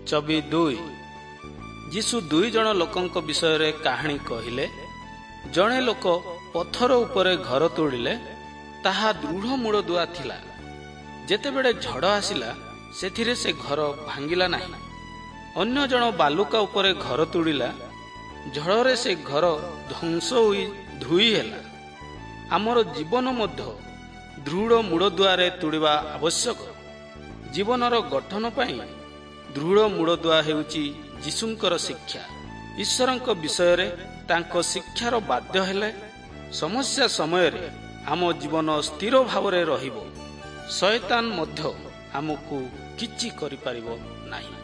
ଛବି 2। ଯୀଶୁ 2 ଜଣ ଲୋକଙ୍କ ବିଷୟରେ କାହାଣୀ କହିଲେ। ଜଣେ ଲୋକ ପଥର ଉପରେ ଘର ତୋଳିଲେ। ତାହା ଦୃଢ଼ ମୂଳଦୁଆ ଥିଲା। ଯେତେବେଳେ ଝଡ଼ ଆସିଲା ସେଥିରେ ସେ ଘର ଭାଙ୍ଗିଲା ନାହିଁ। ଅନ୍ୟ ଜଣ ବାଲୁକା ଉପରେ ଘର ତୋଳିଲା। ଝଡ଼ରେ ସେ ଘର ଧ୍ୱଂସ ହୋଇ ଧୋଇ ହେଲା। ଆମର ଜୀବନ ମଧ୍ୟ ଦୃଢ଼ ମୂଳଦୁଆରେ ତୋଳିବା ଆବଶ୍ୟକ। ଜୀବନର ଗଠନ ପାଇଁ ଦୃଢ଼ ମୂଳଦୁଆ ହେଉଛି ଯୀଶୁଙ୍କର ଶିକ୍ଷା। ଈଶ୍ୱରଙ୍କ ବିଷୟରେ ତାଙ୍କ ଶିକ୍ଷାର ବାଧ୍ୟ ହେଲେ ସମସ୍ୟା ସମୟରେ ଆମ ଜୀବନ ସ୍ଥିର ଭାବରେ ରହିବ। ଶୟତାନ ମଧ୍ୟ ଆମକୁ କିଛି କରିପାରିବ ନାହିଁ।